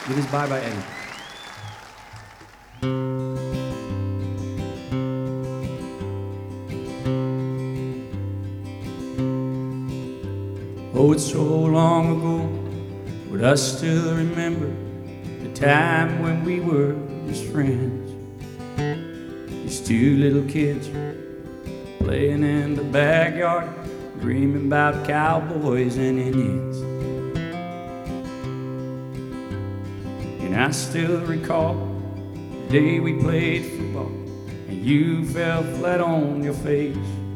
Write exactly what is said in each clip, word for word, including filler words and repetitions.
Dit is Bye Bye Eddie. Oh, it's so long ago, but I still remember the time when we were just friends. These two little kids playing in the backyard, dreaming about cowboys and Indians. And I still recall the day we played football and you fell flat on your face.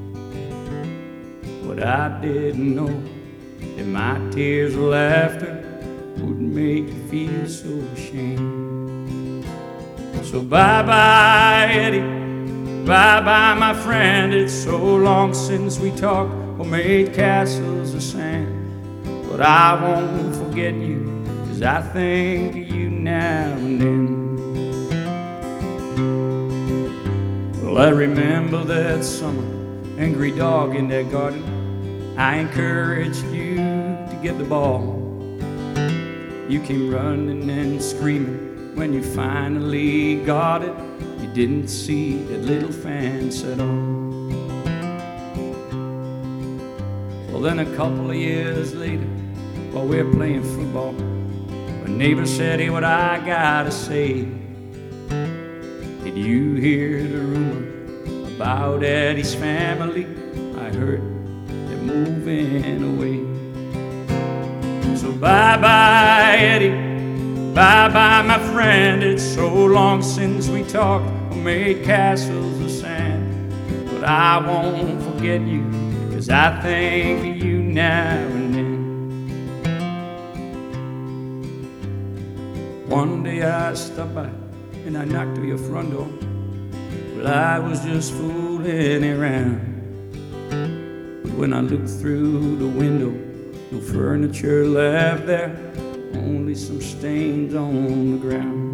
But I didn't know that my tears of laughter would make you feel so ashamed. So bye-bye, Eddie, bye-bye, my friend. It's so long since we talked or made castles of sand. But I won't forget you, 'cause I think of you now and then. Well, I remember that summer, angry dog in that garden. I encouraged you to get the ball. You came running and screaming when you finally got it. You didn't see that little fan set on. Well, then a couple of years later, while we're playing football, a neighbor said, "Hey, what I gotta say, did you hear the rumor about Eddie's family? I heard they're moving away." So bye-bye, Eddie, bye-bye, my friend. It's so long since we talked or made castles of sand. But I won't forget you, 'cause I think of you now and then. One day I stopped by and I knocked on your front door. Well, I was just fooling around. But when I looked through the window, no furniture left there, only some stains on the ground.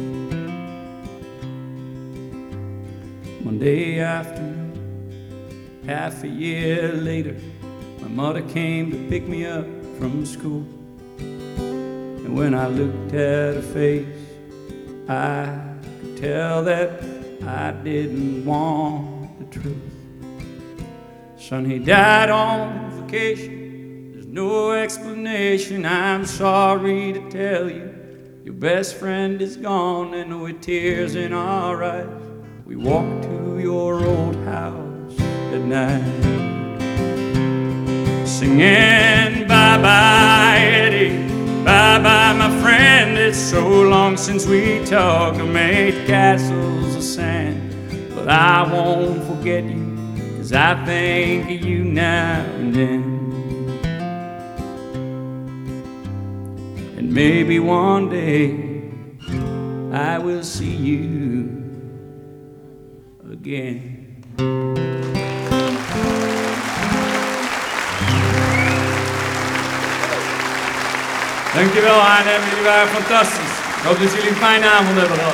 Monday afternoon, half a year later, my mother came to pick me up from school. And when I looked at her face, I could tell that I didn't want the truth. Son, he died on vacation. There's no explanation. I'm sorry to tell you, your best friend is gone. And with tears in our eyes, we walked to your old house at night, singing bye-bye, Eddie, bye-bye, my friend. It's so long since we talked or made castles of sand. But I won't forget you, 'cause I think of you now and then. And maybe one day I will see you again. Dankjewel, A en M. Jullie waren fantastisch. Ik hoop dat jullie een fijne avond hebben gehad.